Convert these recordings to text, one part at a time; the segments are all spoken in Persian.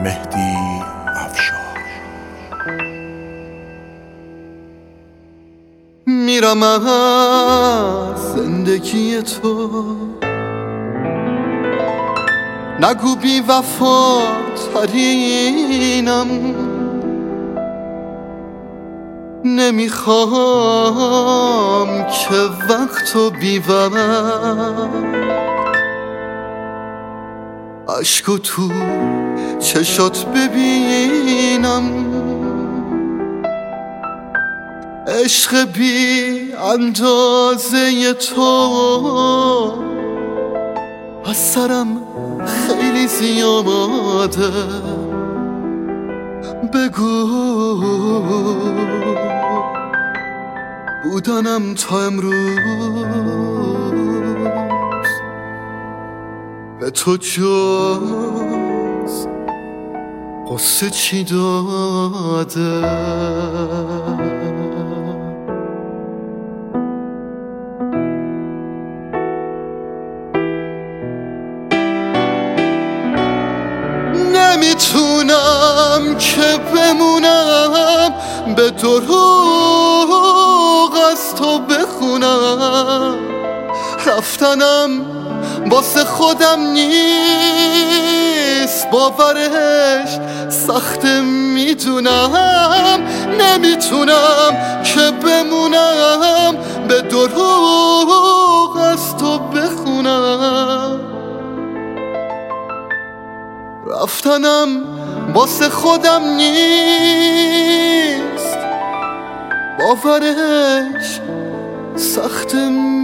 مهدی افشار. میرم از زندگی تو، نگو بی وفا ترینم، نمیخوام که وقتو بی وقت عشقو تو چشات ببینم. عشق بی اندازه تو از سرم خیلی زیاده، بگو بودنم تا امروز به تو جز قصه چی داده. نمیتونم که بمونم، به دروغ از تو بخونم. رفتنم واسه خودم نیست، باورش سخته میدونم. نمیتونم که بمونم، به دروغ از تو بخونم. رفتنم واسه خودم نیست، باورش سخت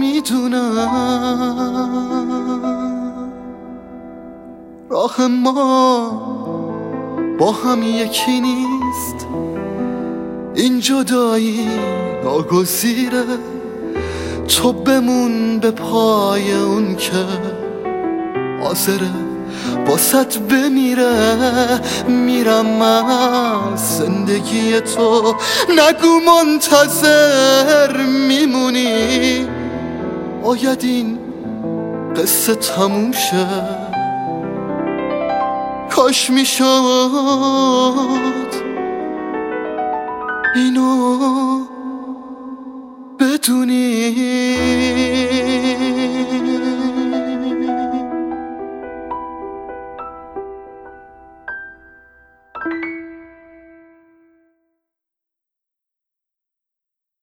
میدونم. راه ما با هم یکی نیست، این جدایی ناگزیره. تو بمون به پای اون که حاضره واسط بمیره. میرم از زندگی تو، نگو منتظر میمونی. باید این قصه تموم شه، کاش میشد اینو بدونی.